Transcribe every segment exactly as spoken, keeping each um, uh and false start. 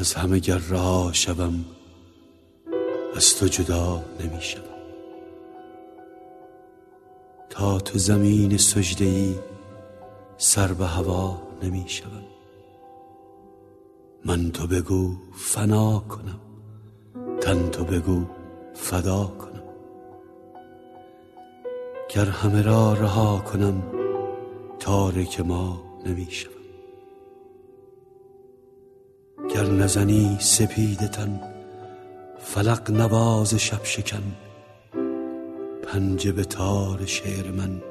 از همه گر رها شوم از تو جدا نمی شوم. تا تو زمین سجده ای سر به هوا نمی شوم. من تو بگو فنا کنم، تن تو بگو فدا کنم. گر همه را رها کنم تارک ما نمی شوم. گر نزنی سپیده تن فلق نواز شب شکن. پنجه به تار شعر من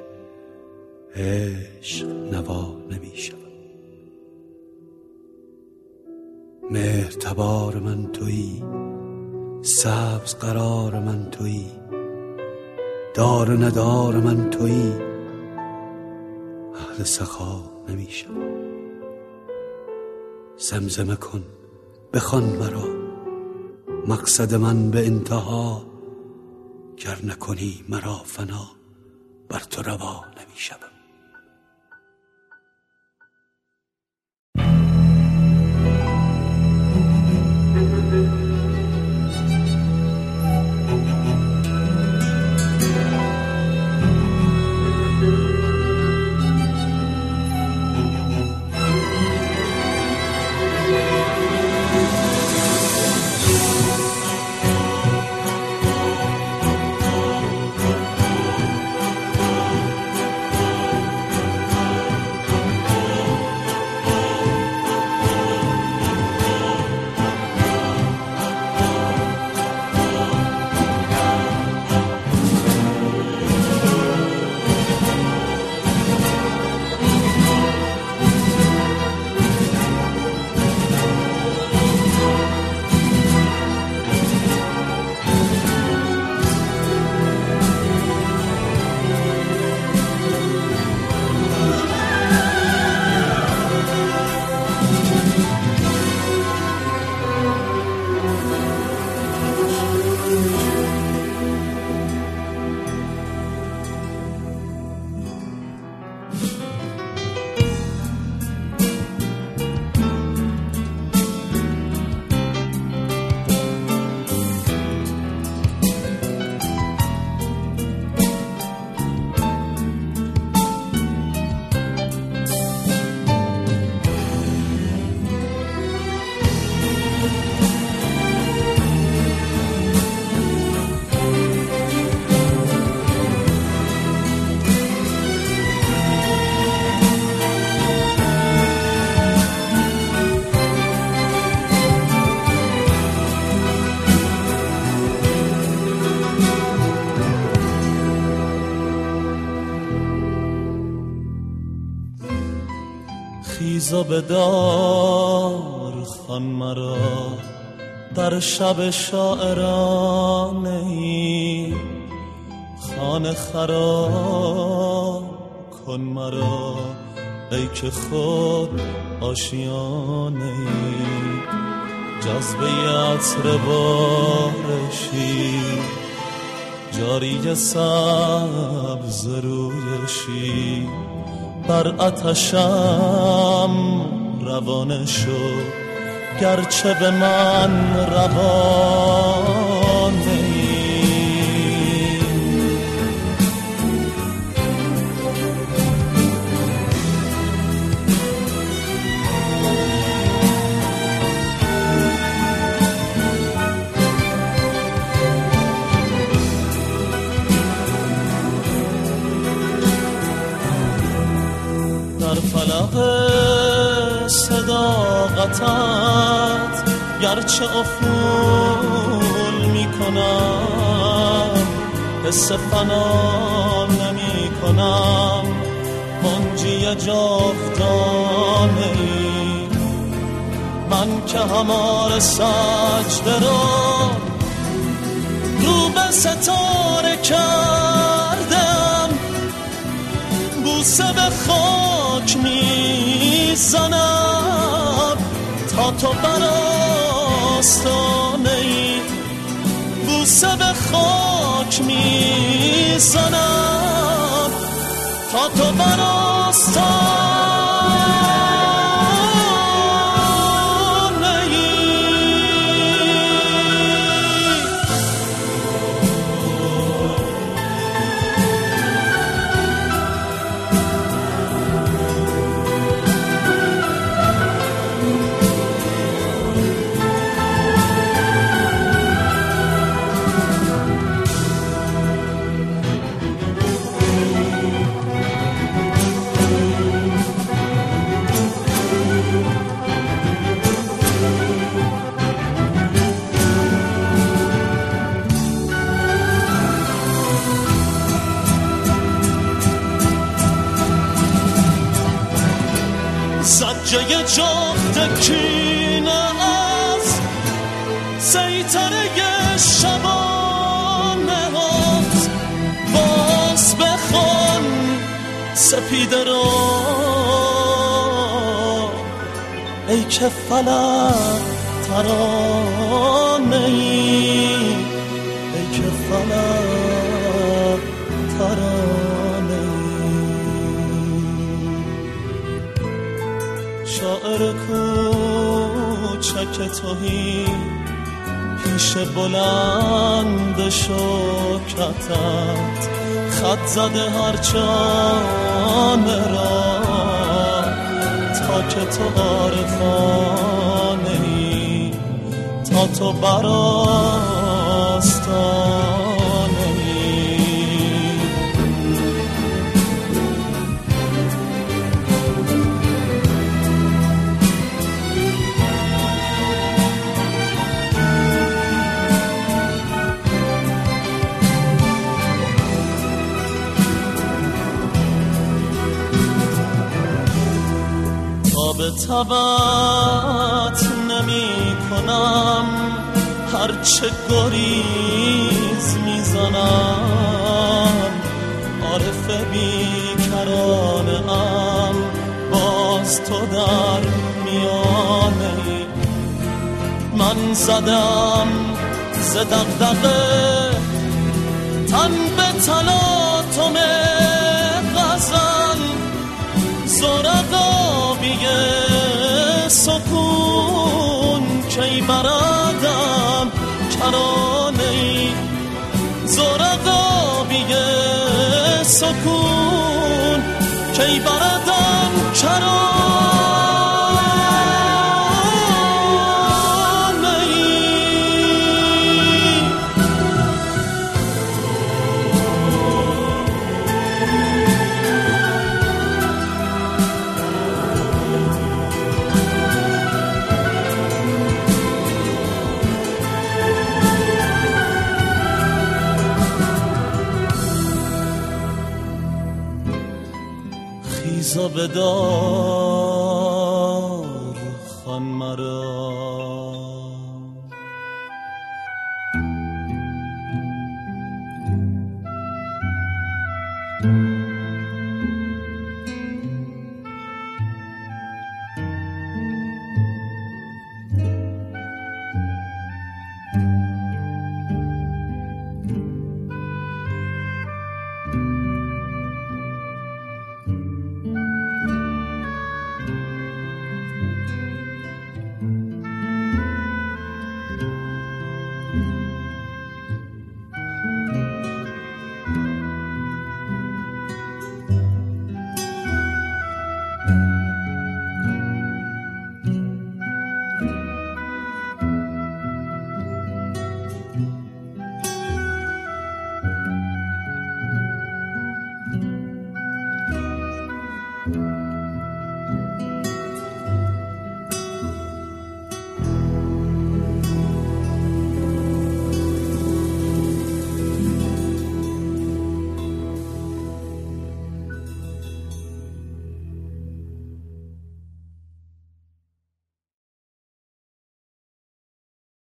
عشق نوا نمی شوم. مهر تبار من تویی، سبز قرار من تویی، دار و ندار من تویی، اهل سخا نمی شوم. زمزمه کن بخوان مرا، مقصد من به انتها. گر نکنی مرا فنا بر تو روا نمی شوم. خیزا بدار خان مرا در شب شاعرانه ای. خانه خراب کن مرا ای که خود آشیانه ای. جذبه عطر بارشی جاری سبز رویشی. بر آتشم روانه شد گرچه به من روانه ای. در فلق صداقتت گرچه افول می کنم حس فنا نمی کنم. منجی جاودانه ای من که همار سجده را رو به ستاره کردم. بوسه به خاک می زنم تا تو بر آستانه ای. بوسه به خاک می زنم تا تو بر آستانه ای. گوجه جفت کینه است سیطره شبانه هات باز بخوان سپیده رو ای که فلک ترانه ای ای که فلک ترانه ای شاعر کوچک توهی پیش بلند شوکتت خط زده هر جانه را تا که تو عارفانه ای تا تو براستانه ای به تبت نمی کنم هرچه گریز میزنم عارف بیکرانه ام باز تو در میانه ای من زدم ز دغدغه تن به تلاطم غزل زرقابی سکون کی بردم کرانه ای زرقابی سکون کی بردم کرانه خیزا بدار خان مرا